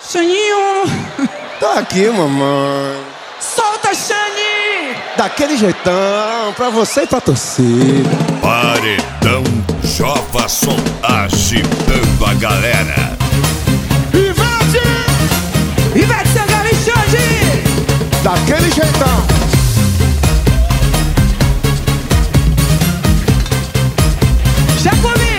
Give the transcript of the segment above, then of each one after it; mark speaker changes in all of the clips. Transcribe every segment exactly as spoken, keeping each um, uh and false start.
Speaker 1: Xaninho!
Speaker 2: Tá aqui, mamãe.
Speaker 1: Solta, Xani!
Speaker 2: Daquele jeitão, pra você e pra torcida.
Speaker 3: Paredão Jovasson agitando a galera.
Speaker 2: Ivete!
Speaker 1: Ivete Sangalo e Xande!
Speaker 2: Daquele jeitão.
Speaker 1: Já comi!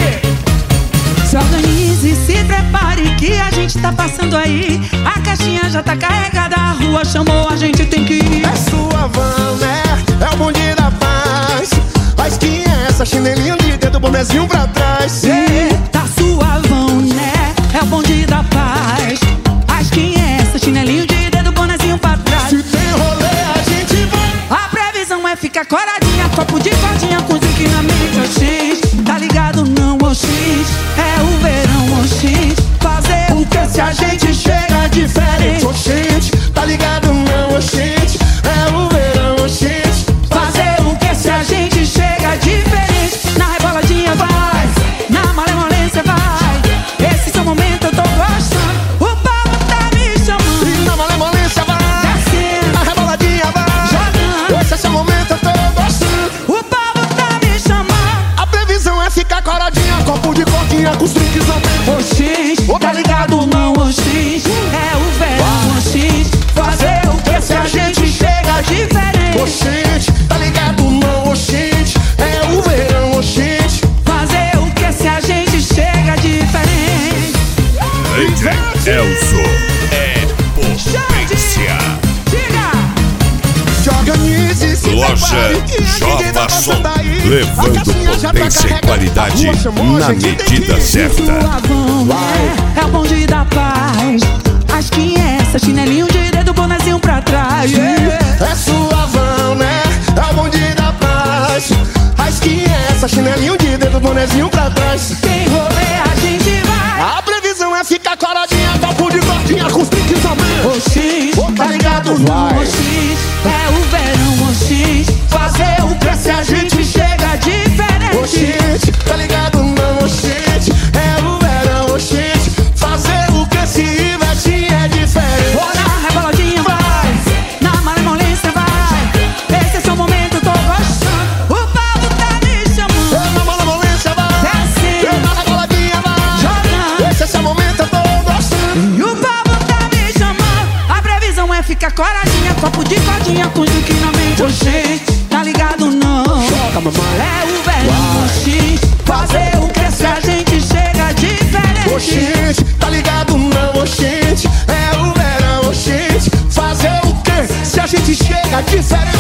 Speaker 1: Se organize, se prepare que a gente tá passando aí. A caixinha já tá carregada, a rua chamou, a gente tem que ir.
Speaker 2: É sua van, né? É o bonde da paz. Mas quem é essa chinelinha de dedo, bonezinho pra trás?
Speaker 1: É, tá suavão, né? É o bonde da paz. Mas quem é essa chinelinho de dedo, bonezinho pra trás?
Speaker 2: Se tem rolê, a gente vai.
Speaker 1: A previsão é ficar coradinha, copo de cordinha com zinc na mente, oxis. Tá ligado não, oxis? É o verão, oxis. Fazer o que se a gente chega diferente?
Speaker 2: Oxente, tá ligado não, oxente? É o verão, oxente.
Speaker 1: Fazer o que se a gente chega diferente? Na reboladinha vai, na malemolência vai. Esse seu momento eu tô gostando. O povo tá me chamando.
Speaker 2: E na malemolência vai,
Speaker 1: Descendo,
Speaker 2: na reboladinha vai.
Speaker 1: jogando.
Speaker 2: Esse é seu momento, eu tô gostando.
Speaker 1: O povo tá me chamando.
Speaker 2: A previsão é ficar coradinha, copo de cordinha com os drinks na mente.
Speaker 1: Oxis, tá ligado não, oxis? É o verão, oxis. Fazer o que se a gente chega diferente?
Speaker 2: Oxente, tá ligado não, oxente? É o verão, oxente.
Speaker 1: Fazer o que se a gente chega diferente?
Speaker 3: D J Elzo é potência.
Speaker 1: Diga!
Speaker 2: Se organize, se
Speaker 3: Loja
Speaker 2: prepare, que a gente tá
Speaker 3: Jovasson,
Speaker 2: passando aí.
Speaker 3: levando
Speaker 2: A caixinha já tá
Speaker 3: potência e
Speaker 2: carregada,
Speaker 3: qualidade
Speaker 2: a rua chamou, a
Speaker 3: na
Speaker 2: gente tem que
Speaker 3: medida
Speaker 2: ir.
Speaker 3: certa.
Speaker 1: Suavão, é, é o bonde da paz. As que é essa, chinelinho de dedo, bonezinho pra trás. Yeah.
Speaker 2: É suavão, né? É o bonde da paz. A skin é essa, chinelinho de dedo, bonezinho pra trás.
Speaker 1: Tem rolê, a gente vai.
Speaker 2: A previsão é ficar coradinha, copo de cordinha com os drinks na mente.
Speaker 1: Oxis,
Speaker 2: Ô, tá ligado?
Speaker 1: não,
Speaker 2: Vai.
Speaker 1: oxis. É o verão, oxis. Fazer o que se a gente chega diferente?
Speaker 2: Oxente, tá ligado não, oxente? É o verão, oxente. Fazer o que se Ivete é diferente.
Speaker 1: Ou na reboladinha vai, na malemolência vai. Esse é seu momento, eu tô gostando. O povo tá me chamando.
Speaker 2: Eu na malemolência vai,
Speaker 1: Desce,
Speaker 2: eu na reboladinha vai.
Speaker 1: jogando.
Speaker 2: Esse é seu momento, eu tô gostando.
Speaker 1: E o povo tá me chamando. A previsão é ficar coradinha, copo de cordinha com zinc na mente, oxi. Tá ligado não?
Speaker 2: Joga, mamãe.
Speaker 1: É o verão, oxi. Fazer o que se a gente chega diferente?
Speaker 2: Oxente, tá ligado não, oxente? É o verão, oxente. Fazer o que se a gente chega diferente?